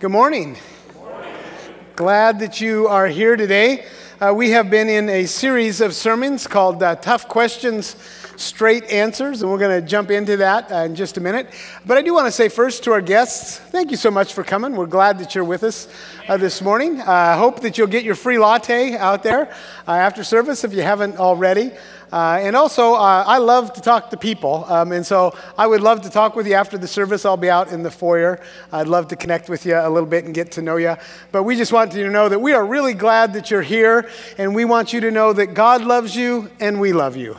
Good morning. Glad that you are here today. We have been in a series of sermons called Tough Questions, Straight Answers, and we're going to jump into that in just a minute. But I do want to say first to our guests, thank you so much for coming. We're glad that you're with us this morning. I hope that you'll get your free latte out there after service if you haven't already. And also, I love to talk to people, and so I would love to talk with you after the service. I'll be out in the foyer. I'd love to connect with you a little bit and get to know you. But we just want you to know that we are really glad that you're here, and we want you to know that God loves you and we love you.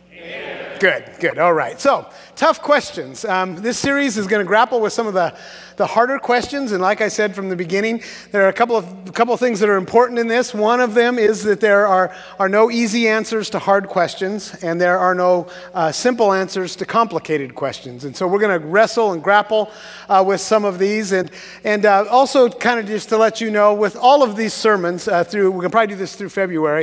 Amen. Good. All right. So, tough questions. This series is going to grapple with some of the harder questions, and like I said from the beginning, there are a couple of things that are important in this. One of them is that there are no easy answers to hard questions, and there are no simple answers to complicated questions. And so we're going to wrestle and grapple with some of these, and also kind of just to let you know, with all of these sermons we're going to probably do this through February.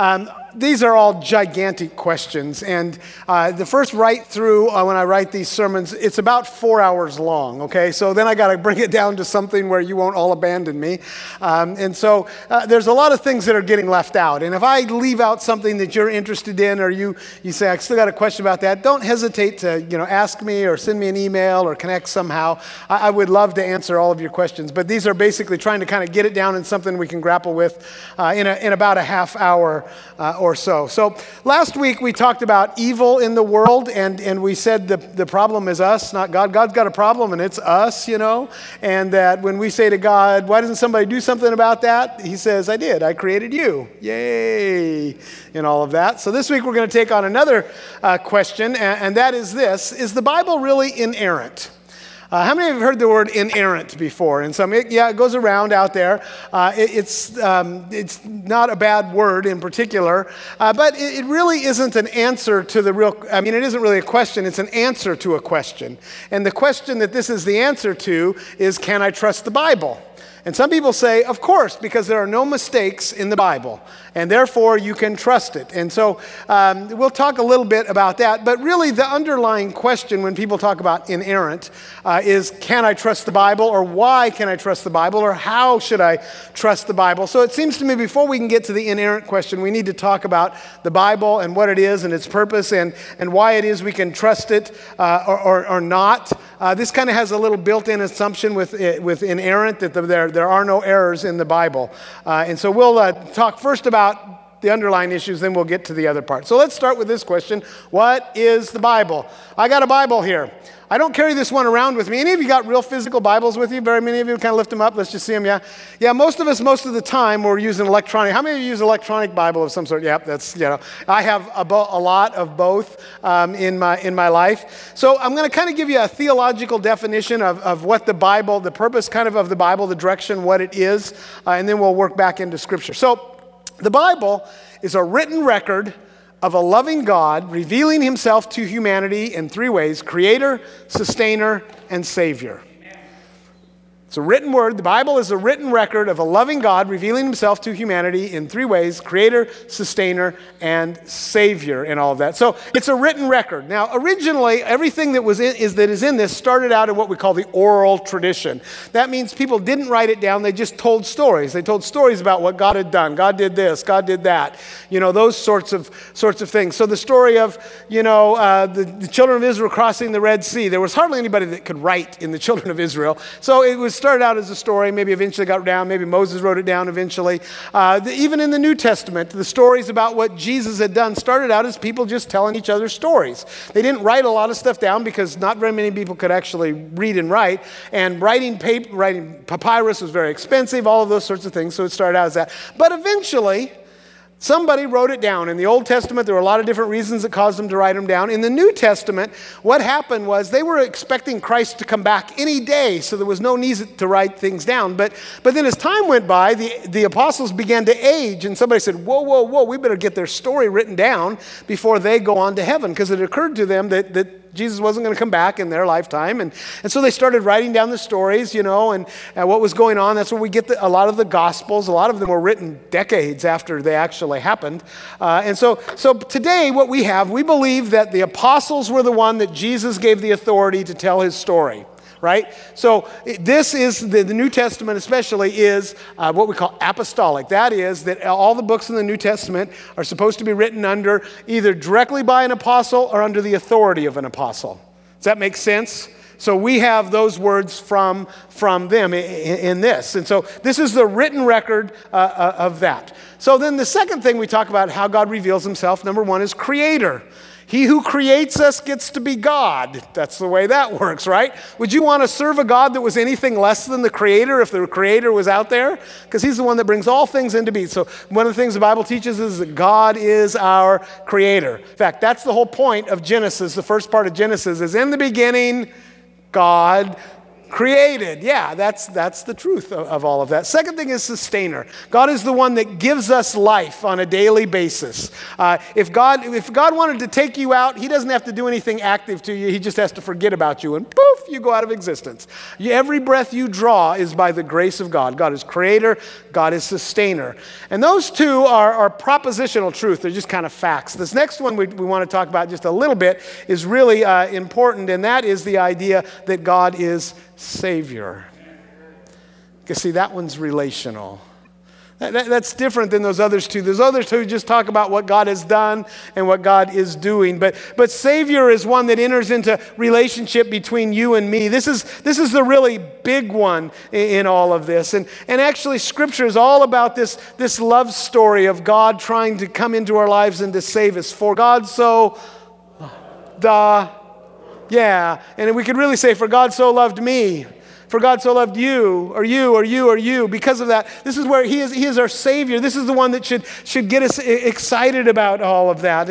These are all gigantic questions, and the first write through when I write these sermons, it's about 4 hours long. Okay, so then I got to bring it down to something where you won't all abandon me. And so there's a lot of things that are getting left out. And if I leave out something that you're interested in, or you say, I still got a question about that, don't hesitate to ask me or send me an email or connect somehow. I would love to answer all of your questions. But these are basically trying to kind of get it down in something we can grapple with in about a half hour or so. So last week we talked about evil in the world, and we said the problem is us, not God. God's got a problem and it's us, and that when we say to God, why doesn't somebody do something about that? He says, I did. I created you. Yay, and all of that. So this week we're going to take on another question, and that is this: is the Bible really inerrant? How many of you have heard the word inerrant before? And some, it goes around out there. It's not a bad word in particular, but it really isn't an answer to it isn't really a question, it's an answer to a question. And the question that this is the answer to is, can I trust the Bible? And some people say, of course, because there are no mistakes in the Bible, and therefore you can trust it. And so we'll talk a little bit about that. But really the underlying question when people talk about inerrant is, can I trust the Bible? Or why can I trust the Bible? Or how should I trust the Bible? So it seems to me before we can get to the inerrant question, we need to talk about the Bible and what it is and its purpose and why it is we can trust it or not. This kind of has a little built-in assumption with inerrant that there are no errors in the Bible. And so we'll talk first about the underlying issues, then we'll get to the other part. So let's start with this question. What is the Bible? I got a Bible here. I don't carry this one around with me. Any of you got real physical Bibles with you? Very many of you. Kind of lift them up. Let's just see them, yeah? Yeah, most of us, most of the time, we're using electronic. How many of you use electronic Bible of some sort? Yep, that's, I have a lot of both in my life. So I'm going to kind of give you a theological definition of what the Bible, the purpose kind of the Bible, the direction, what it is, and then we'll work back into Scripture. So the Bible is a written record of a loving God revealing himself to humanity in three ways: creator, sustainer, and savior. It's a written word. The Bible is a written record of a loving God revealing himself to humanity in three ways: creator, sustainer, and savior, and all of that. So it's a written record. Now, originally, everything that is in this started out in what we call the oral tradition. That means people didn't write it down. They just told stories. They told stories about what God had done. God did this. God did that. Those sorts of things. So the story of, the children of Israel crossing the Red Sea. There was hardly anybody that could write in the children of Israel. So it was started out as a story, maybe eventually got down, maybe Moses wrote it down eventually. Even in the New Testament, the stories about what Jesus had done started out as people just telling each other stories. They didn't write a lot of stuff down because not very many people could actually read and write, and writing papyrus was very expensive, all of those sorts of things, so it started out as that. But eventually, somebody wrote it down. In the Old Testament, there were a lot of different reasons that caused them to write them down. In the New Testament, what happened was they were expecting Christ to come back any day, so there was no need to write things down. But then as time went by, the apostles began to age, and somebody said, whoa, we better get their story written down before they go on to heaven, because it occurred to them that Jesus wasn't going to come back in their lifetime. And so they started writing down the stories, and what was going on. That's where we get a lot of the Gospels. A lot of them were written decades after they actually happened. And so today what we believe that the apostles were the one that Jesus gave the authority to tell his story. right? So this is, the New Testament especially, is what we call apostolic. That is, that all the books in the New Testament are supposed to be written under either directly by an apostle or under the authority of an apostle. Does that make sense? So we have those words from them in this. And so this is the written record of that. So then the second thing we talk about how God reveals himself, number one, is creator. He who creates us gets to be God. That's the way that works, right? Would you want to serve a God that was anything less than the creator if the creator was out there? Because he's the one that brings all things into being. So one of the things the Bible teaches is that God is our creator. In fact, that's the whole point of Genesis. The first part of Genesis is, in the beginning, God created. Yeah, that's the truth of all of that. Second thing is sustainer. God is the one that gives us life on a daily basis. If God wanted to take you out, he doesn't have to do anything active to you. He just has to forget about you, and poof, you go out of existence. Every breath you draw is by the grace of God. God is creator. God is sustainer. And those two are propositional truth. They're just kind of facts. This next one we want to talk about just a little bit is really important, and that is the idea that God is Savior. You see, that one's relational. That's different than those others two. Those other two just talk about what God has done and what God is doing. But Savior is one that enters into relationship between you and me. This is the really big one in all of this. And actually, Scripture is all about this love story of God trying to come into our lives and to save us. For God so yeah, and we could really say, for God so loved me, for God so loved you, or you, or you, or you. Because of that, this is where he is our Savior. This is the one that should get us excited about all of that.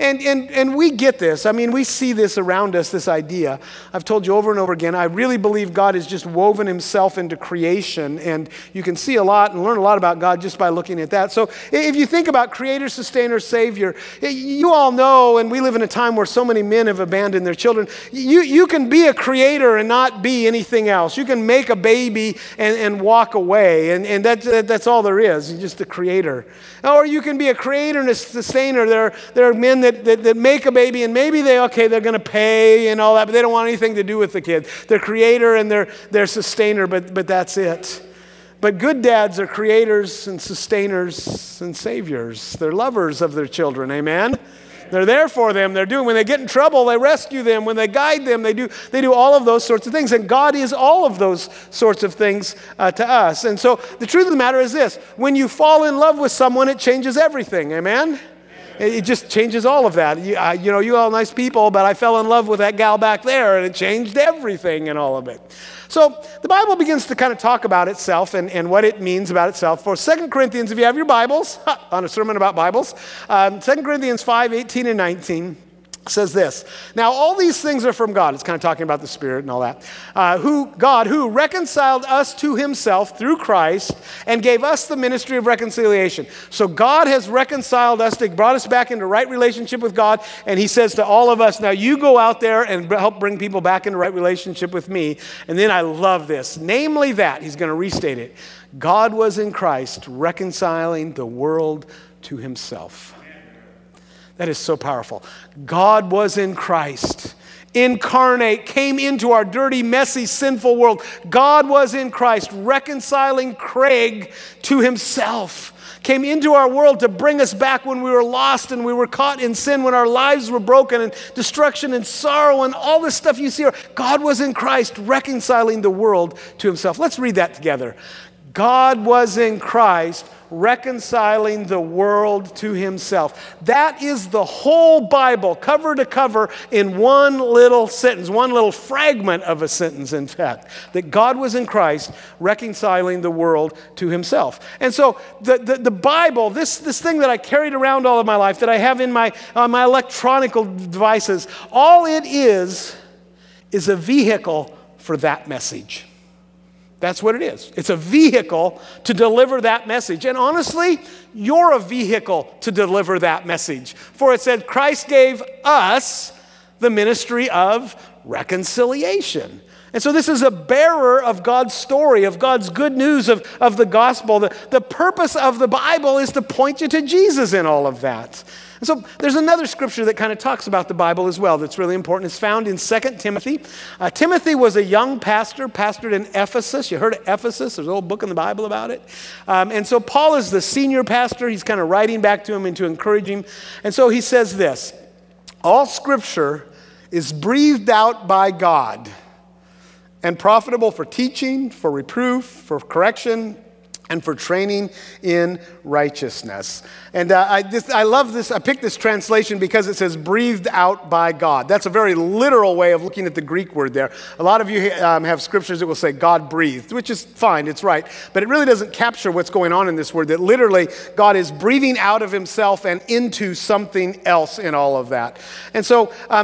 And we get this. I mean, we see this around us, this idea. I've told you over and over again, I really believe God has just woven himself into creation, and you can see a lot and learn a lot about God just by looking at that. So if you think about creator, sustainer, Savior, you all know, and we live in a time where so many men have abandoned their children, you can be a creator and not be anything else. You can make a baby and walk away, and that's all there is. You're just a creator. Or you can be a creator and a sustainer. There are men that make a baby, and maybe they're going to pay and all that, but they don't want anything to do with the kid. They're creator and they're sustainer, but that's it. But good dads are creators and sustainers and saviors. They're lovers of their children. Amen? They're there for them. When they get in trouble, they rescue them. When they guide them, they do all of those sorts of things. And God is all of those sorts of things to us. And so the truth of the matter is this: when you fall in love with someone, it changes everything. Amen? It just changes all of that. You all nice people, but I fell in love with that gal back there, and it changed everything and all of it. So the Bible begins to kind of talk about itself and what it means about itself. For 2 Corinthians, if you have your Bibles, on a sermon about Bibles, 2 Corinthians 5, 18 and 19 says this: now all these things are from God. It's kind of talking about the Spirit and all that. God who reconciled us to himself through Christ and gave us the ministry of reconciliation. So God has reconciled us, brought us back into right relationship with God, and he says to all of us, now you go out there and help bring people back into right relationship with me. And then I love this. Namely that, he's going to restate it, God was in Christ reconciling the world to himself. That is so powerful. God was in Christ, incarnate, came into our dirty, messy, sinful world. God was in Christ, reconciling Craig to himself. Came into our world to bring us back when we were lost and we were caught in sin, when our lives were broken and destruction and sorrow and all this stuff you see here. God was in Christ, reconciling the world to himself. Let's read that together. God was in Christ, reconciling the world to himself. That is the whole Bible, cover to cover, in one little sentence, one little fragment of a sentence, in fact, that God was in Christ reconciling the world to himself. And so the Bible, this thing that I carried around all of my life, that I have in my electronic devices, all it is a vehicle for that message. That's what it is. It's a vehicle to deliver that message. And honestly, you're a vehicle to deliver that message. For it said, Christ gave us the ministry of reconciliation. And so this is a bearer of God's story, of God's good news of the gospel. The purpose of the Bible is to point you to Jesus in all of that. And so there's another scripture that kind of talks about the Bible as well that's really important. It's found in 2 Timothy. Timothy was a young pastor, pastored in Ephesus. You heard of Ephesus? There's a whole book in the Bible about it. And so Paul is the senior pastor. He's kind of writing back to him and to encourage him. And so he says this, all scripture is breathed out by God and profitable for teaching, for reproof, for correction, and for training in righteousness. And I love this. I picked this translation because it says breathed out by God. That's a very literal way of looking at the Greek word there. A lot of you have scriptures that will say God breathed, which is fine, it's right. But it really doesn't capture what's going on in this word, that literally God is breathing out of himself and into something else in all of that. And so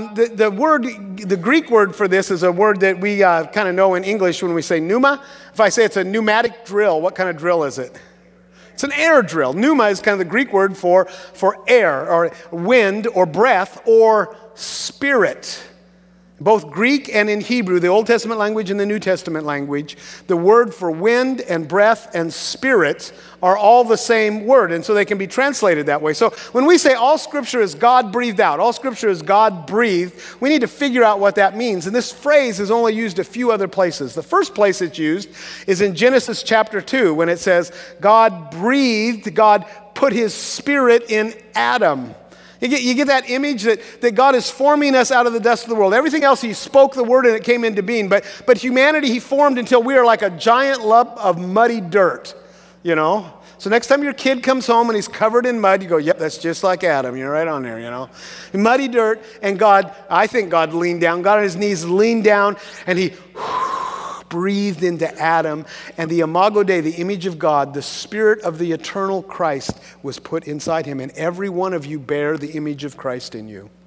the Greek word for this is a word that we kind of know in English when we say pneuma. If I say it's a pneumatic drill, what kind of drill is it? It's an air drill. Pneuma is kind of the Greek word for air or wind or breath or spirit. Both Greek and in Hebrew, the Old Testament language and the New Testament language, the word for wind and breath and spirit are all the same word, and so they can be translated that way. So when we say all scripture is God breathed out, all scripture is God breathed, we need to figure out what that means. And this phrase is only used a few other places. The first place it's used is in Genesis chapter 2 when it says God breathed, God put his spirit in Adam. You get that image that God is forming us out of the dust of the world. Everything else, he spoke the word and it came into being. But humanity, he formed until we are like a giant lump of muddy dirt, you know. So next time your kid comes home and he's covered in mud, you go, yep, that's just like Adam. You're right on there, you know. Muddy dirt, and I think God leaned down. God on his knees leaned down, and he breathed into Adam, and the imago Dei, the image of God, the spirit of the eternal Christ was put inside him, and every one of you bear the image of Christ in you.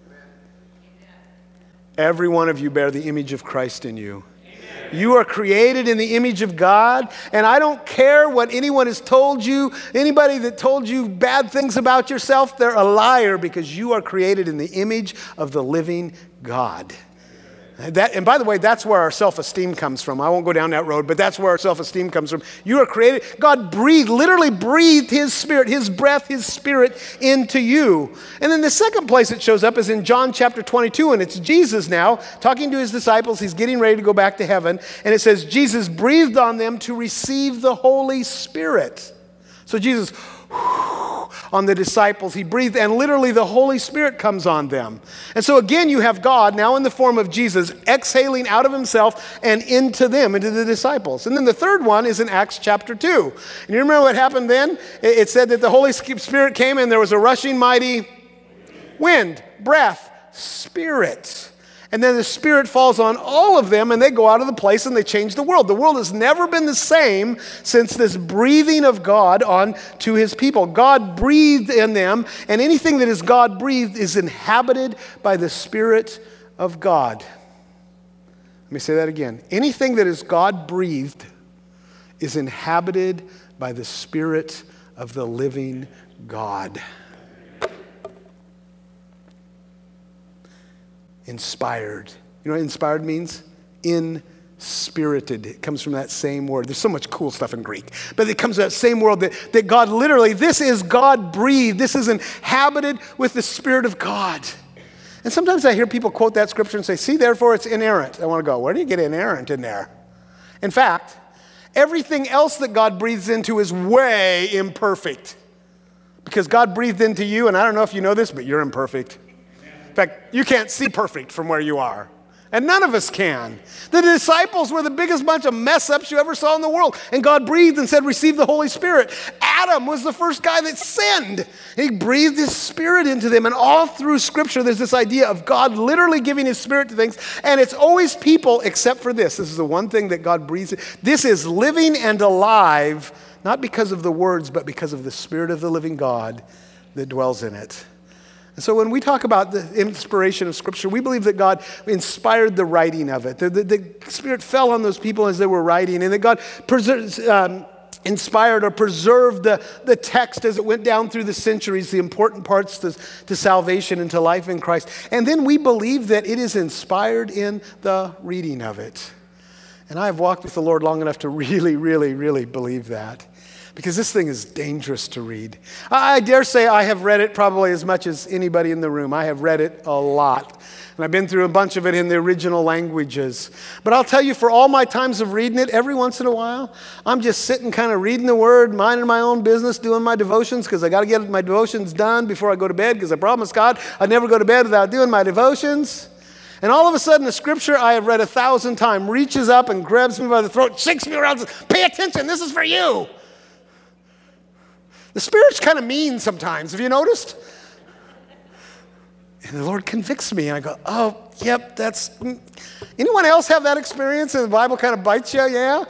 Every one of you bear the image of Christ in you. You are created in the image of God, and I don't care what anyone has told you. Anybody that told you bad things about yourself, they're a liar, because you are created in the image of the living God. And by the way, that's where our self-esteem comes from. I won't go down that road, but that's where our self-esteem comes from. You are created. God literally breathed his spirit, his breath, his spirit into you. And then the second place it shows up is in John chapter 22, and it's Jesus now talking to his disciples. He's getting ready to go back to heaven, and it says Jesus breathed on them to receive the Holy Spirit. So Jesus on the disciples, he breathed, and literally the Holy Spirit comes on them. And so again, you have God now in the form of Jesus exhaling out of himself and into them, into the disciples. And then the third one is in Acts chapter 2. And you remember what happened then? It said that the Holy Spirit came and there was a rushing mighty wind, breath, spirit. And then the Spirit falls on all of them, and they go out of the place and they change the world. The world has never been the same since this breathing of God on to his people. God breathed in them, and anything that is God breathed is inhabited by the Spirit of God. Let me say that again. Anything that is God breathed is inhabited by the Spirit of the living God. Inspired. You know what inspired means? Inspirited. It comes from that same word. There's so much cool stuff in Greek. But it comes from that same word that God literally, this is God breathed. This is inhabited with the Spirit of God. And sometimes I hear people quote that scripture and say, see, therefore it's inerrant. I want to go, where do you get inerrant in there? In fact, everything else that God breathes into is way imperfect. Because God breathed into you, and I don't know if you know this, but you're imperfect. In fact, you can't see perfect from where you are. And none of us can. The disciples were the biggest bunch of mess-ups you ever saw in the world. And God breathed and said, receive the Holy Spirit. Adam was the first guy that sinned. He breathed his Spirit into them. And all through Scripture, there's this idea of God literally giving his Spirit to things. And it's always people except for this. This is the one thing that God breathes. This is living and alive, not because of the words, but because of the Spirit of the living God that dwells in it. So when we talk about the inspiration of Scripture, we believe that God inspired the writing of it. The Spirit fell on those people as they were writing, and that God inspired or preserved the text as it went down through the centuries, the important parts to salvation and to life in Christ. And then we believe that it is inspired in the reading of it. And I've walked with the Lord long enough to really, really, really believe that. Because this thing is dangerous to read. I dare say I have read it probably as much as anybody in the room. I have read it a lot. And I've been through a bunch of it in the original languages. But I'll tell you, for all my times of reading it, every once in a while, I'm just sitting kind of reading the Word, minding my own business, doing my devotions, because I got to get my devotions done before I go to bed, because I promised God I'd never go to bed without doing my devotions. And all of a sudden, a scripture I have read 1,000 times reaches up and grabs me by the throat, shakes me around, and says, "Pay attention, this is for you." The Spirit's kind of mean sometimes. Have you noticed? And the Lord convicts me, and I go, "Oh, yep, that's..." Anyone else have that experience and the Bible kind of bites you? Yeah?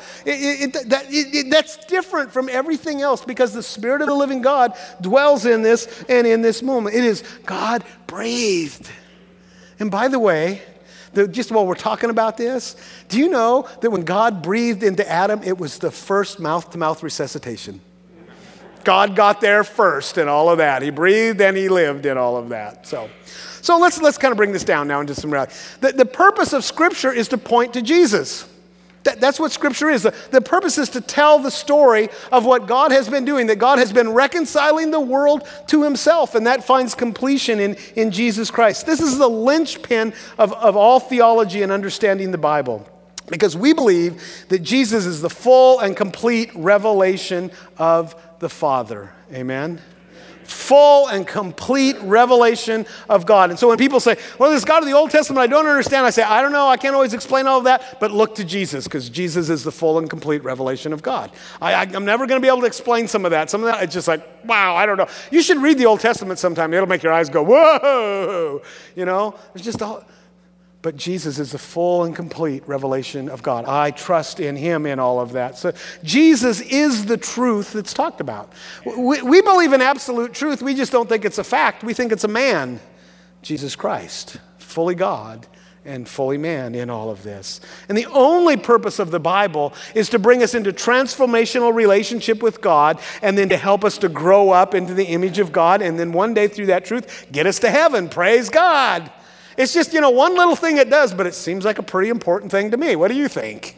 That's different from everything else because the Spirit of the living God dwells in this and in this moment. It is God breathed. And by the way, just while we're talking about this, do you know that when God breathed into Adam, it was the first mouth-to-mouth resuscitation? God got there first in all of that. He breathed and he lived in all of that. So let's kind of bring this down now into some reality. The purpose of Scripture is to point to Jesus. That's what Scripture is. The purpose is to tell the story of what God has been doing, that God has been reconciling the world to himself, and that finds completion in Jesus Christ. This is the linchpin of all theology and understanding the Bible, because we believe that Jesus is the full and complete revelation of the Father. Amen? Full and complete revelation of God. And so when people say, "Well, this God of the Old Testament I don't understand," I say, "I don't know, I can't always explain all of that, but look to Jesus, because Jesus is the full and complete revelation of God." I'm never going to be able to explain some of that. Some of that, it's just like, wow, I don't know. You should read the Old Testament sometime. It'll make your eyes go, whoa, It's just all... But Jesus is the full and complete revelation of God. I trust in him in all of that. So Jesus is the truth that's talked about. We believe in absolute truth. We just don't think it's a fact. We think it's a man, Jesus Christ, fully God and fully man in all of this. And the only purpose of the Bible is to bring us into transformational relationship with God, and then to help us to grow up into the image of God, and then one day through that truth, get us to heaven. Praise God. It's just, one little thing it does, but it seems like a pretty important thing to me. What do you think?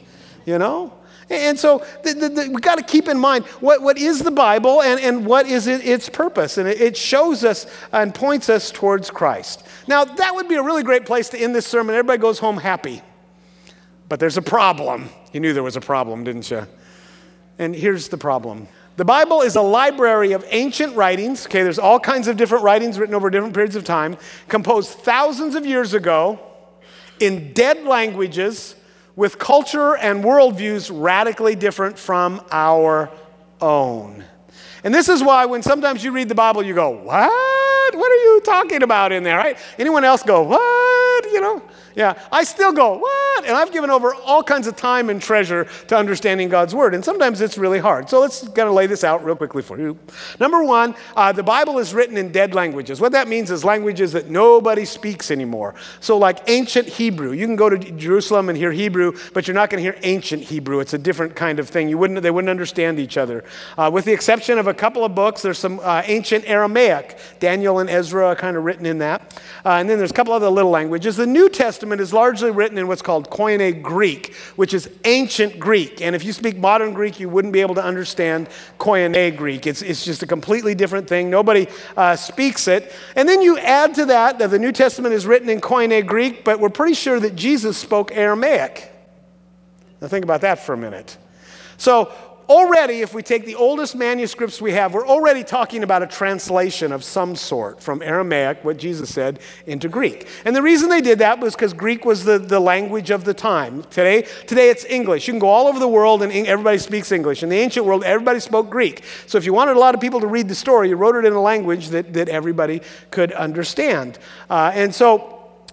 And so we've got to keep in mind what is the Bible and what is its purpose. And it shows us and points us towards Christ. Now, that would be a really great place to end this sermon. Everybody goes home happy. But there's a problem. You knew there was a problem, didn't you? And here's the problem. The Bible is a library of ancient writings. Okay, there's all kinds of different writings written over different periods of time, composed thousands of years ago in dead languages with culture and worldviews radically different from our own. And this is why when sometimes you read the Bible, you go, "What? What are you talking about in there?" Right? Anyone else go, "What?" Yeah, I still go, "What?" And I've given over all kinds of time and treasure to understanding God's Word, and sometimes it's really hard. So let's kind of lay this out real quickly for you. Number one, the Bible is written in dead languages. What that means is languages that nobody speaks anymore. So like ancient Hebrew. You can go to Jerusalem and hear Hebrew, but you're not going to hear ancient Hebrew. It's a different kind of thing. They wouldn't understand each other. With the exception of a couple of books, there's some ancient Aramaic. Daniel and Ezra are kind of written in that. And then there's a couple other little languages. The New Testament is largely written in what's called Koine Greek, which is ancient Greek. And if you speak modern Greek, you wouldn't be able to understand Koine Greek. It's just a completely different thing. Nobody speaks it. And then you add to that the New Testament is written in Koine Greek, but we're pretty sure that Jesus spoke Aramaic. Now think about that for a minute. So already, if we take the oldest manuscripts we have, we're already talking about a translation of some sort from Aramaic, what Jesus said, into Greek. And the reason they did that was because Greek was the language of the time. Today it's English. You can go all over the world and everybody speaks English. In the ancient world, everybody spoke Greek. So if you wanted a lot of people to read the story, you wrote it in a language that everybody could understand. And so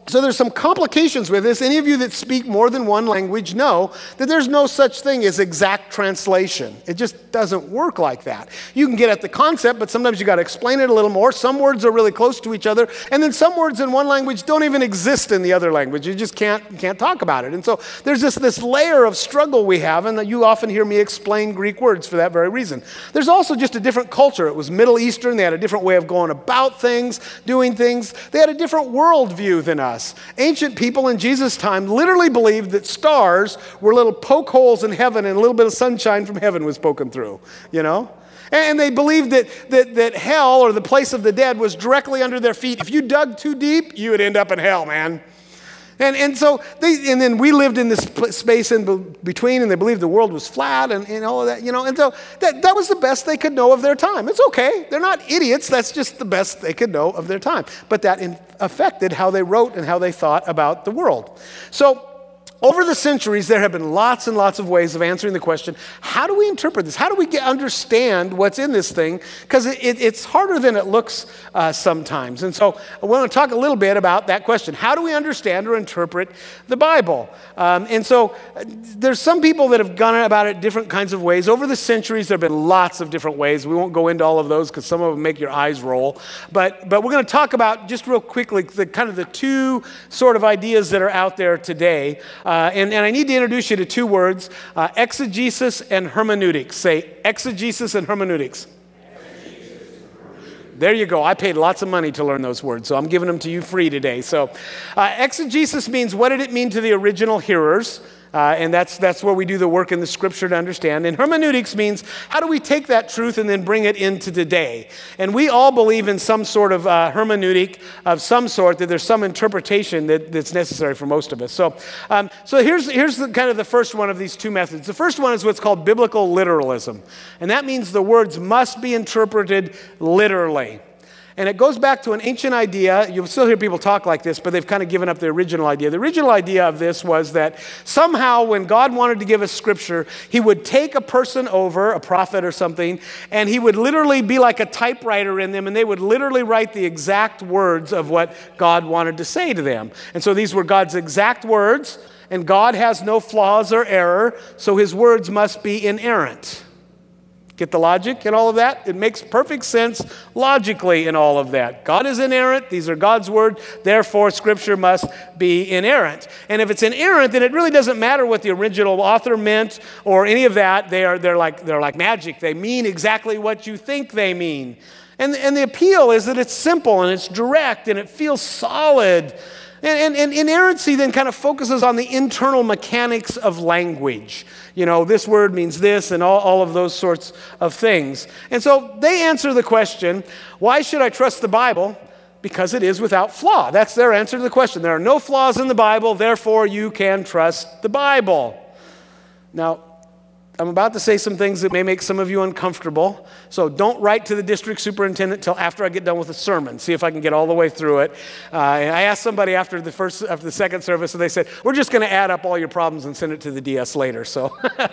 So there's some complications with this. Any of you that speak more than one language know that there's no such thing as exact translation. It just doesn't work like that. You can get at the concept, but sometimes you got to explain it a little more. Some words are really close to each other, and then some words in one language don't even exist in the other language. You just can't talk about it. And so there's this layer of struggle we have, and you often hear me explain Greek words for that very reason. There's also just a different culture. It was Middle Eastern. They had a different way of going about things, doing things. They had a different worldview than us. Ancient people in Jesus' time literally believed that stars were little poke holes in heaven and a little bit of sunshine from heaven was poking through, you know? And they believed that hell, or the place of the dead, was directly under their feet. If you dug too deep, you would end up in hell, man. And then we lived in this space in between, and they believed the world was flat and all of that, you know. And so that was the best they could know of their time. It's okay. They're not idiots. That's just the best they could know of their time. But that affected how they wrote and how they thought about the world. So over the centuries, there have been lots and lots of ways of answering the question, how do we interpret this? How do we understand what's in this thing? Because it's harder than it looks sometimes. And so I want to talk a little bit about that question. How do we understand or interpret the Bible? And so there's some people that have gone about it different kinds of ways. Over the centuries, there have been lots of different ways. We won't go into all of those because some of them make your eyes roll. But we're going to talk about, just real quickly, the two sort of ideas that are out there today. And I need to introduce you to two words, exegesis and hermeneutics. Say exegesis and hermeneutics. There you go. I paid lots of money to learn those words, so I'm giving them to you free today. So exegesis means, what did it mean to the original hearers? And that's where we do the work in the scripture to understand. And hermeneutics means, how do we take that truth and then bring it into today? And we all believe in some sort of hermeneutic of some sort, that there's some interpretation that's necessary for most of us. So here's the first one of these two methods. The first one is what's called biblical literalism. And that means the words must be interpreted literally. And it goes back to an ancient idea. You'll still hear people talk like this, but they've kind of given up the original idea. The original idea of this was that somehow when God wanted to give us scripture, he would take a person over, a prophet or something, and he would literally be like a typewriter in them, and they would literally write the exact words of what God wanted to say to them. And so these were God's exact words, and God has no flaws or error, so his words must be inerrant. Get the logic in all of that? It makes perfect sense logically in all of that. God is inerrant. These are God's word. Therefore, Scripture must be inerrant. And if it's inerrant, then it really doesn't matter what the original author meant or any of that. They're like magic. They mean exactly what you think they mean. And the appeal is that it's simple and it's direct and it feels solid. And inerrancy then kind of focuses on the internal mechanics of language. You know, this word means this and all of those sorts of things. And so they answer the question, why should I trust the Bible? Because it is without flaw. That's their answer to the question. There are no flaws in the Bible, therefore you can trust the Bible. Now, I'm about to say some things that may make some of you uncomfortable, so don't write to the district superintendent till after I get done with the sermon. See if I can get all the way through it. And I asked somebody after the second service, and they said, we're just going to add up all your problems and send it to the DS later. So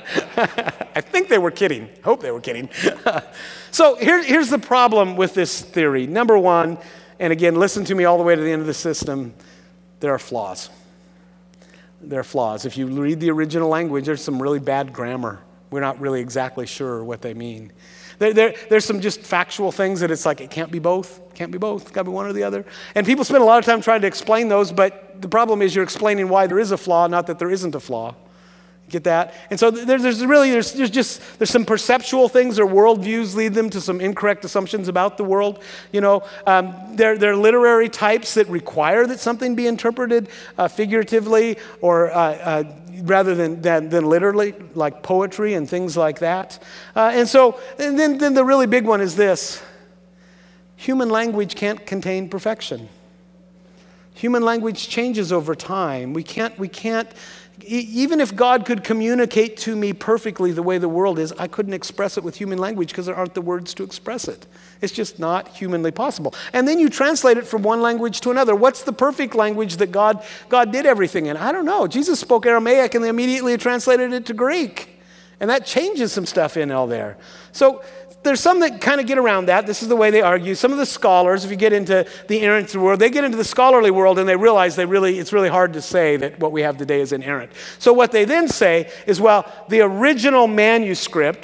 I think they were kidding. I hope they were kidding. So here's the problem with this theory. Number one, and again, listen to me all the way to the end of the system, there are flaws. There are flaws. If you read the original language, there's some really bad grammar. We're not really exactly sure what they mean. There's some just factual things that it's like, it can't be both. Can't be both. It's got to be one or the other. And people spend a lot of time trying to explain those, but the problem is you're explaining why there is a flaw, not that there isn't a flaw. Get that? And so there's some perceptual things or worldviews lead them to some incorrect assumptions about the world. You know, there are literary types that require that something be interpreted figuratively or rather than literally, like poetry and things like that. And then the really big one is this: human language can't contain perfection. Human language changes over time. We can't. Even if God could communicate to me perfectly the way the world is, I couldn't express it with human language because there aren't the words to express it. It's just not humanly possible. And then you translate it from one language to another. What's the perfect language that God did everything in? I don't know. Jesus spoke Aramaic and they immediately translated it to Greek. And that changes some stuff in all there. So there's some that kind of get around that. This is the way they argue. Some of the scholars, if you get into the inerrancy world, they get into the scholarly world and they realize it's really hard to say that what we have today is inerrant. So what they then say is, well, the original manuscript,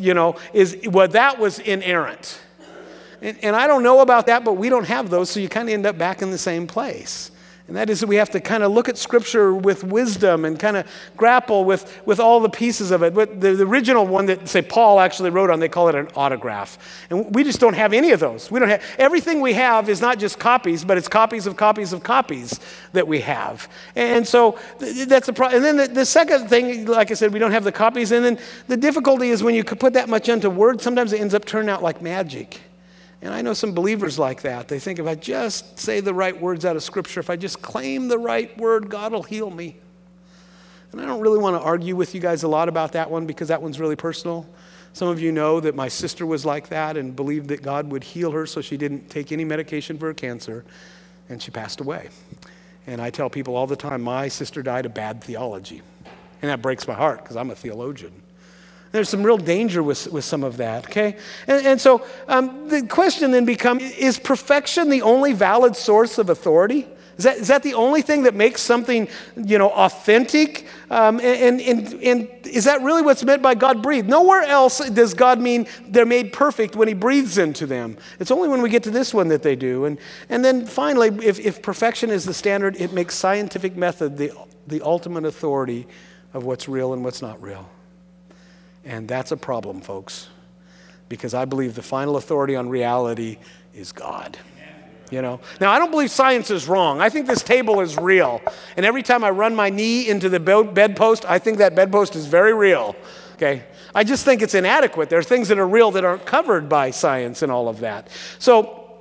that was inerrant. And I don't know about that, but we don't have those, so you kind of end up back in the same place. And that is that we have to kind of look at Scripture with wisdom and kind of grapple with all the pieces of it. But the original one that, say, Paul actually wrote on, they call it an autograph. And we just don't have any of those. We don't have, everything we have is not just copies, but it's copies of copies of copies that we have. And so that's a problem. And then the second thing, like I said, we don't have the copies. And then the difficulty is when you put that much into words, sometimes it ends up turning out like magic. And I know some believers like that. They think if I just say the right words out of Scripture, if I just claim the right word, God will heal me. And I don't really want to argue with you guys a lot about that one because that one's really personal. Some of you know that my sister was like that and believed that God would heal her, so she didn't take any medication for her cancer, and she passed away. And I tell people all the time, my sister died of bad theology. And that breaks my heart because I'm a theologian. There's some real danger with some of that, okay? And so the question then becomes, is perfection the only valid source of authority? Is that the only thing that makes something, authentic? And is that really what's meant by God breathed? Nowhere else does God mean they're made perfect when he breathes into them. It's only when we get to this one that they do. And then finally, if perfection is the standard, it makes scientific method the ultimate authority of what's real and what's not real. And that's a problem, folks, because I believe the final authority on reality is God. Now, I don't believe science is wrong. I think this table is real. And every time I run my knee into the bedpost, I think that bedpost is very real, okay? I just think it's inadequate. There are things that are real that aren't covered by science and all of that. So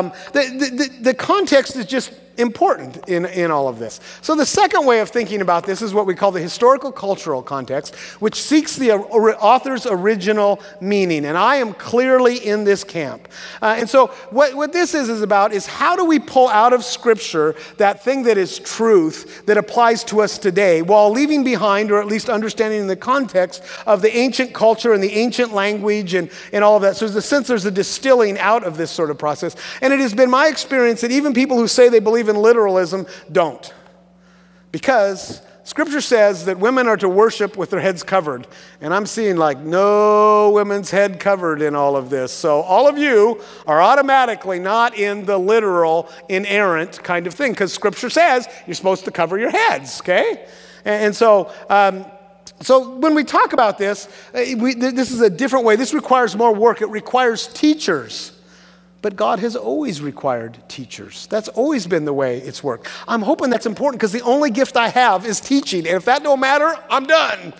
the context is just important in all of this. So the second way of thinking about this is what we call the historical cultural context, which seeks the author's original meaning. And I am clearly in this camp. And so what this is about is how do we pull out of Scripture that thing that is truth that applies to us today while leaving behind, or at least understanding the context of the ancient culture and the ancient language and all of that. So there's a distilling out of this sort of process. And it has been my experience that even people who say they believe in literalism don't. Because Scripture says that women are to worship with their heads covered. And I'm seeing no women's head covered in all of this. So all of you are automatically not in the literal, inerrant kind of thing. Because Scripture says you're supposed to cover your heads, okay? And so when we talk about this, this is a different way. This requires more work. It requires teachers. But God has always required teachers. That's always been the way it's worked. I'm hoping that's important because the only gift I have is teaching. And if that don't matter, I'm done,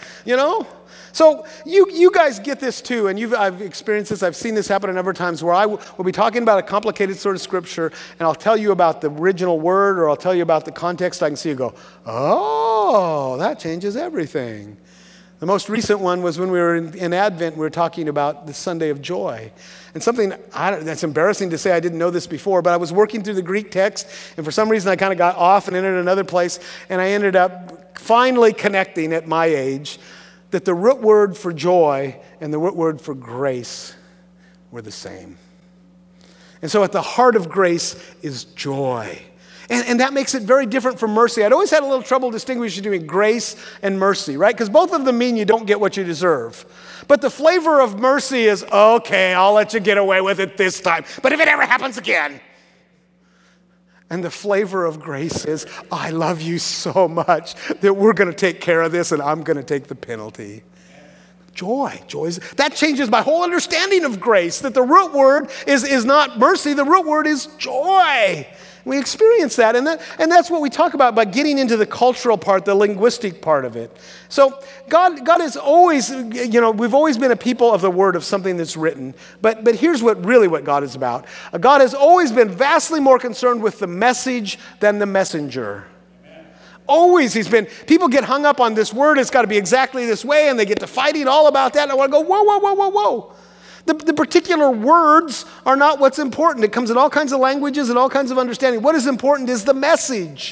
So you guys get this too, and I've experienced this. I've seen this happen a number of times where I will be talking about a complicated sort of Scripture, and I'll tell you about the original word, or I'll tell you about the context. I can see you go, oh, that changes everything. The most recent one was when we were in Advent, we were talking about the Sunday of joy. And something that's embarrassing to say, I didn't know this before, but I was working through the Greek text, and for some reason I kind of got off and entered another place, and I ended up finally connecting at my age that the root word for joy and the root word for grace were the same. And so at the heart of grace is joy. And that makes it very different from mercy. I'd always had a little trouble distinguishing between grace and mercy, right? Because both of them mean you don't get what you deserve. But the flavor of mercy is, okay, I'll let you get away with it this time. But if it ever happens again. And the flavor of grace is, I love you so much that we're going to take care of this and I'm going to take the penalty. Joy. That changes my whole understanding of grace, that the root word is not mercy, the root word is joy. We experience that, and that's what we talk about by getting into the cultural part, the linguistic part of it. So God has always, we've always been a people of the word, of something that's written. But here's what God is about. God has always been vastly more concerned with the message than the messenger. Always people get hung up on this word, it's got to be exactly this way, and they get to fighting all about that, and I want to go, whoa. The particular words are not what's important. It comes in all kinds of languages and all kinds of understanding. What is important is the message.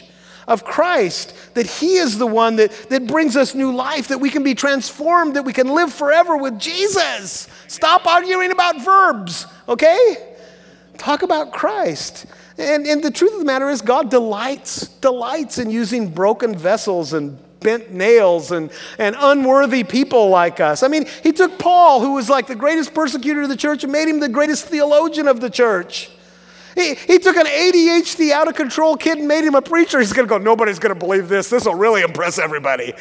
of Christ, that he is the one that brings us new life, that we can be transformed, that we can live forever with Jesus. Stop arguing about verbs, okay? Talk about Christ. And the truth of the matter is God delights in using broken vessels and bent nails and unworthy people like us. I mean, he took Paul, who was like the greatest persecutor of the church, and made him the greatest theologian of the church. He took an ADHD, out of control kid and made him a preacher. He's going to go, nobody's going to believe this. This will really impress everybody.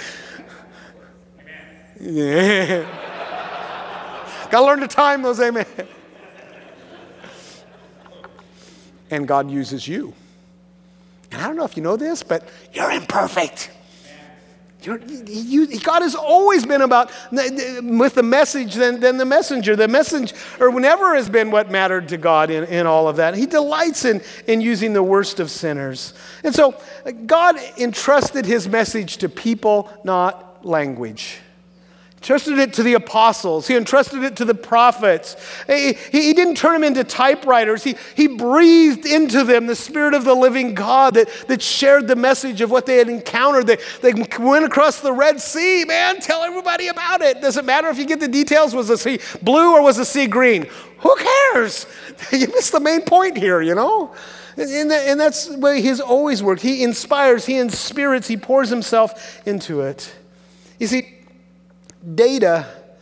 Amen. Yeah. Got to learn to time those amen. And God uses you. And I don't know if you know this, but you're imperfect. God has always been about, with the message than the messenger. The message, or never has been what mattered to God in all of that. He delights in using the worst of sinners. And so God entrusted his message to people, not language. He entrusted it to the apostles. He entrusted it to the prophets. He didn't turn them into typewriters. He breathed into them the Spirit of the living God that shared the message of what they had encountered. They went across the Red Sea, man. Tell everybody about it. Doesn't matter if you get the details. Was the sea blue or was the sea green? Who cares? You missed the main point here, you know? And that's the way he's always worked. He inspires, he inspirits, he pours himself into it. You see, data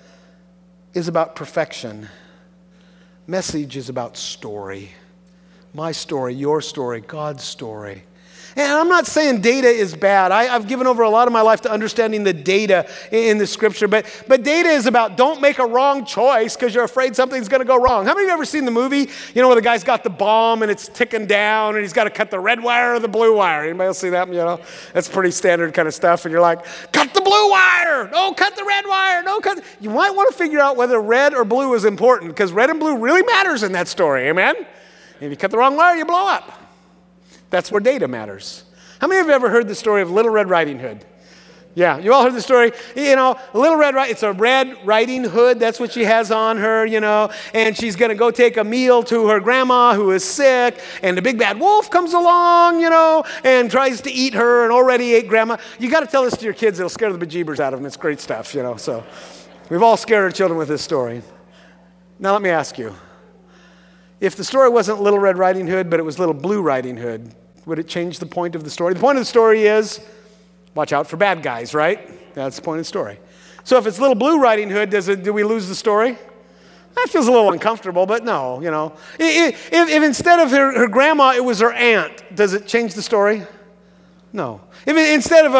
is about perfection. Message is about story. My story, your story, God's story. And I'm not saying data is bad. I've given over a lot of my life to understanding the data in the scripture, but data is about don't make a wrong choice because you're afraid something's going to go wrong. How many of you ever seen the movie, you know, where the guy's got the bomb and it's ticking down and he's got to cut the red wire or the blue wire? Anybody else see that? You know, that's pretty standard kind of stuff. And you're like, cut the blue wire. No, cut the red wire. No, cut. You might want to figure out whether red or blue is important because red and blue really matters in that story. Amen? If you cut the wrong wire, you blow up. That's where data matters. How many of you ever heard the story of Little Red Riding Hood? Yeah, you all heard the story. You know, Little Red Riding, it's a red riding hood. That's what she has on her, you know. And she's going to go take a meal to her grandma who is sick. And the big bad wolf comes along, you know, and tries to eat her and already ate grandma. You got to tell this to your kids. It'll scare the bejeebers out of them. It's great stuff, you know. So we've all scared our children with this story. Now let me ask you. If the story wasn't Little Red Riding Hood, but it was Little Blue Riding Hood, would it change the point of the story? The point of the story is, watch out for bad guys, right? That's the point of the story. So if it's Little Blue Riding Hood, do we lose the story? That feels a little uncomfortable, but no, you know. If instead of her grandma, it was her aunt, does it change the story? No. If instead of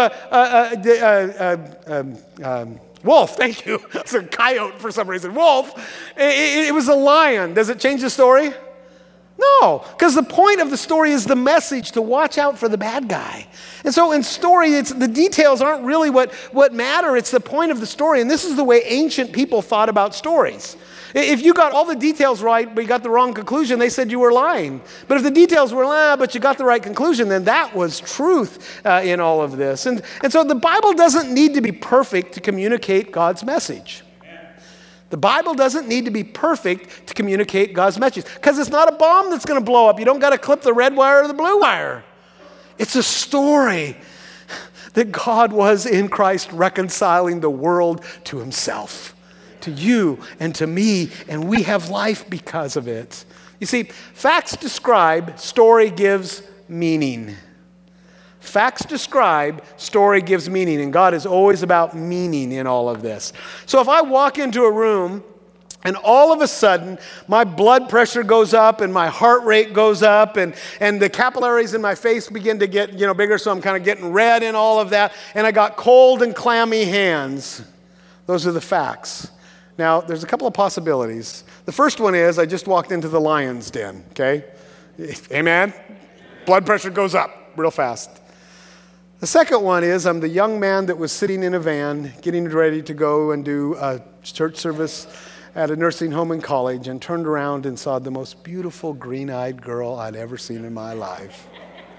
a wolf, thank you. It's a coyote for some reason. Wolf. It was a lion. Does it change the story? No, because the point of the story is the message to watch out for the bad guy. And so in story, the details aren't really what matter. It's the point of the story. And this is the way ancient people thought about stories. If you got all the details right, but you got the wrong conclusion, they said you were lying. But if the details were, but you got the right conclusion, then that was truth in all of this. And so the Bible doesn't need to be perfect to communicate God's message. The Bible doesn't need to be perfect to communicate God's message because it's not a bomb that's going to blow up. You don't got to clip the red wire or the blue wire. It's a story that God was in Christ reconciling the world to himself, to you and to me, and we have life because of it. You see, facts describe, story gives meaning. Facts describe, story gives meaning, and God is always about meaning in all of this. So if I walk into a room and all of a sudden my blood pressure goes up and my heart rate goes up and the capillaries in my face begin to get bigger, so I'm kind of getting red and all of that, and I got cold and clammy hands, those are the facts. Now, there's a couple of possibilities. The first one is I just walked into the lion's den, okay? Amen? Blood pressure goes up real fast. The second one is I'm the young man that was sitting in a van getting ready to go and do a church service at a nursing home in college and turned around and saw the most beautiful green-eyed girl I'd ever seen in my life.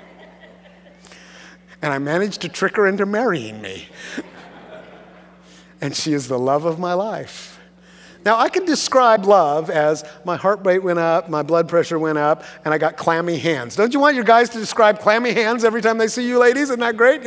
And I managed to trick her into marrying me. And she is the love of my life. Now, I can describe love as my heart rate went up, my blood pressure went up, and I got clammy hands. Don't you want your guys to describe clammy hands every time they see you ladies? Isn't that great,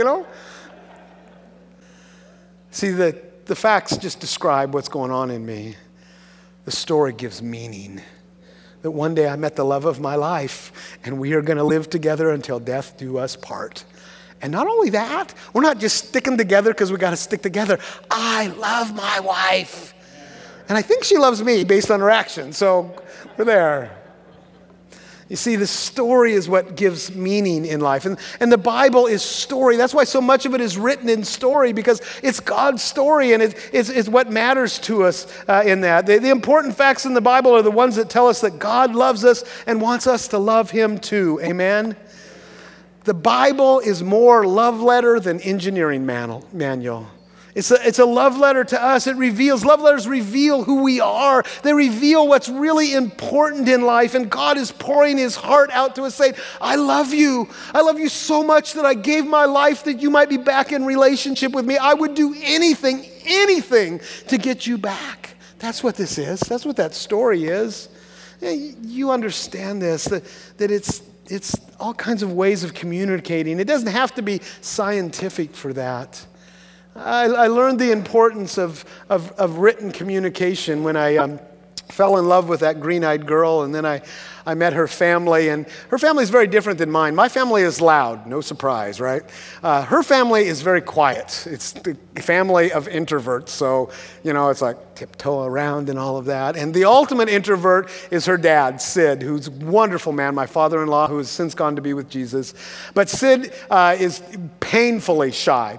See, the facts just describe what's going on in me. The story gives meaning. That one day I met the love of my life, and we are going to live together until death do us part. And not only that, we're not just sticking together because we got to stick together. I love my wife. And I think she loves me based on her actions, so we're there. You see, the story is what gives meaning in life. And the Bible is story. That's why so much of it is written in story, because it's God's story, and it's what matters to us in that. The important facts in the Bible are the ones that tell us that God loves us and wants us to love him too. Amen? The Bible is more love letter than engineering manual. It's a love letter to us. Love letters reveal who we are. They reveal what's really important in life. And God is pouring his heart out to us saying, I love you. I love you so much that I gave my life that you might be back in relationship with me. I would do anything to get you back. That's what this is. That's what that story is. You understand this, that it's all kinds of ways of communicating. It doesn't have to be scientific for that. I learned the importance of written communication when I fell in love with that green-eyed girl, and then I met her family, and her family is very different than mine. My family is loud, no surprise, right? Her family is very quiet. It's the family of introverts, so, it's like tiptoe around and all of that. And the ultimate introvert is her dad, Sid, who's a wonderful man, my father-in-law, who has since gone to be with Jesus. But Sid is painfully shy.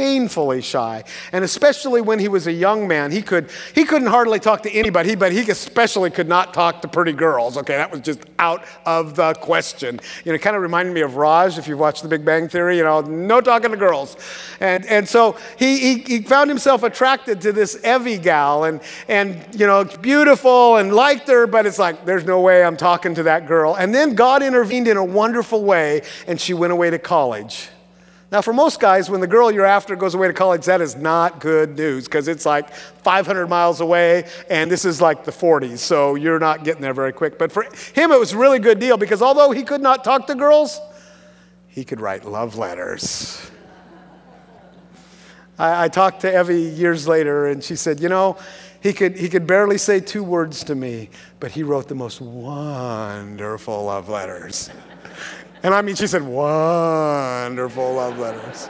And especially when he was a young man, he couldn't hardly talk to anybody, but he especially could not talk to pretty girls. Okay, that was just out of the question. It kind of reminded me of Raj, if you've watched The Big Bang Theory, no talking to girls. And so he found himself attracted to this Evie gal, and beautiful and liked her, but it's like, there's no way I'm talking to that girl. And then God intervened in a wonderful way, and she went away to college. Now, for most guys, when the girl you're after goes away to college, that is not good news, because it's like 500 miles away, and this is like the 40s, so you're not getting there very quick. But for him, it was a really good deal, because although he could not talk to girls, he could write love letters. I talked to Evie years later, and she said, he could barely say 2 words to me, but he wrote the most wonderful love letters. And she said, wonderful love letters.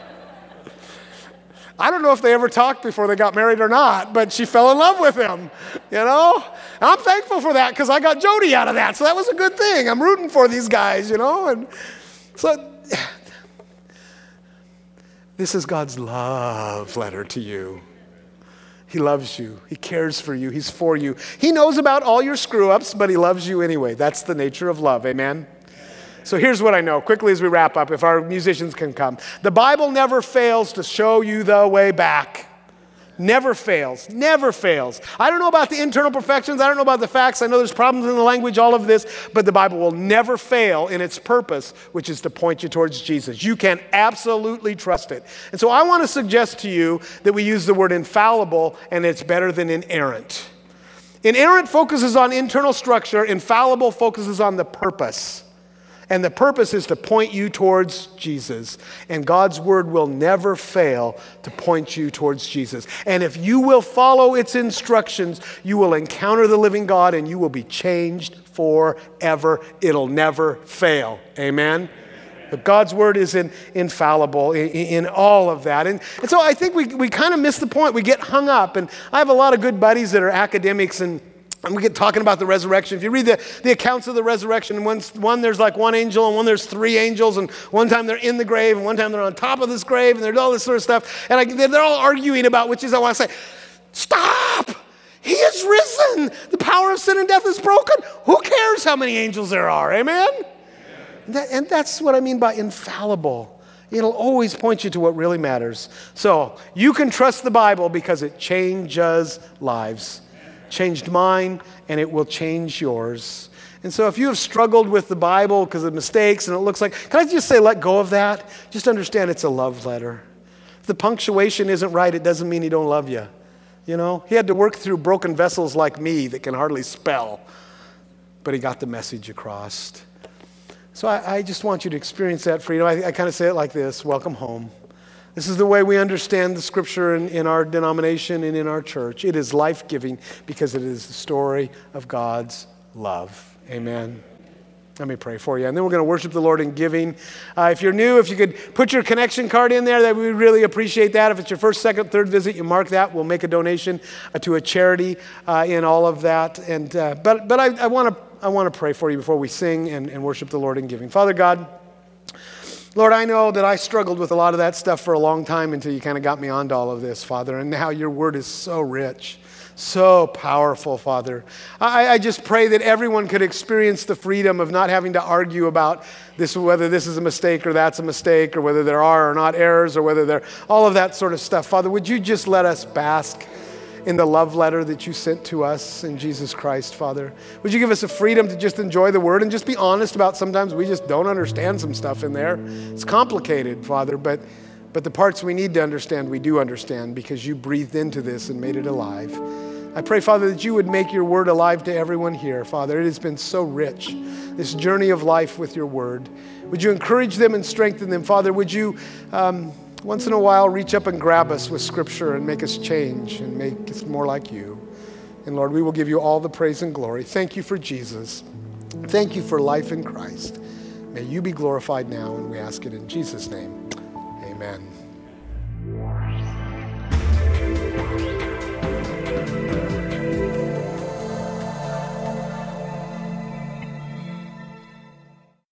I don't know if they ever talked before they got married or not, but she fell in love with him, And I'm thankful for that, because I got Jody out of that, so that was a good thing. I'm rooting for these guys, And so this is God's love letter to you. He loves you. He cares for you. He's for you. He knows about all your screw-ups, but he loves you anyway. That's the nature of love. Amen? So here's what I know, quickly as we wrap up, if our musicians can come. The Bible never fails to show you the way back. Never fails. Never fails. I don't know about the internal perfections. I don't know about the facts. I know there's problems in the language, all of this, but the Bible will never fail in its purpose, which is to point you towards Jesus. You can absolutely trust it. And so I want to suggest to you that we use the word infallible, and it's better than inerrant. Inerrant focuses on internal structure. Infallible focuses on the purpose. And the purpose is to point you towards Jesus. And God's word will never fail to point you towards Jesus. And if you will follow its instructions, you will encounter the living God, and you will be changed forever. It'll never fail. Amen? But God's word is infallible in all of that. And so I think we kind of miss the point. We get hung up. And I have a lot of good buddies that are academics, and we get talking about the resurrection. If you read the accounts of the resurrection, one there's like 1 angel, and one there's 3 angels, and one time they're in the grave, and one time they're on top of this grave, and there's all this sort of stuff. And they're all arguing about which is, I want to say, stop! He is risen! The power of sin and death is broken. Who cares how many angels there are? Amen? And that's what I mean by infallible. It'll always point you to what really matters. So you can trust the Bible because it changes lives. Changed mine, and it will change yours. And so if you have struggled with the Bible because of mistakes and it looks like, can I just say let go of that? Just understand it's a love letter. If the punctuation isn't right, it doesn't mean he don't love you. You know, he had to work through broken vessels like me that can hardly spell, but he got the message across. So I just want you to experience that freedom. I kind of say it like this: welcome home. This is the way we understand the scripture in our denomination and in our church. It is life-giving because it is the story of God's love. Amen. Let me pray for you. And then we're going to worship the Lord in giving. If you're new, if you could put your connection card in there, that we would really appreciate that. If it's your first, second, third visit, you mark that. We'll make a donation to a charity in all of that. And but I want to pray for you before we sing and worship the Lord in giving. Father God, Lord, I know that I struggled with a lot of that stuff for a long time until you kind of got me onto all of this, Father. And now your word is so rich. So powerful, Father. I just pray that everyone could experience the freedom of not having to argue about this, whether this is a mistake or that's a mistake, or whether there are or not errors, or whether there, all of that sort of stuff. Father, would you just let us bask in the love letter that you sent to us in Jesus Christ, Father? Would you give us a freedom to just enjoy the word and just be honest about sometimes we just don't understand some stuff in there. It's complicated, Father, but the parts we need to understand, we do understand because you breathed into this and made it alive. I pray, Father, that you would make your word alive to everyone here, Father. It has been so rich, this journey of life with your word. Would you encourage them and strengthen them? Father, would you once in a while reach up and grab us with scripture and make us change and make us more like you? And Lord, we will give you all the praise and glory. Thank you for Jesus. Thank you for life in Christ. May you be glorified now, and we ask it in Jesus' name. Amen.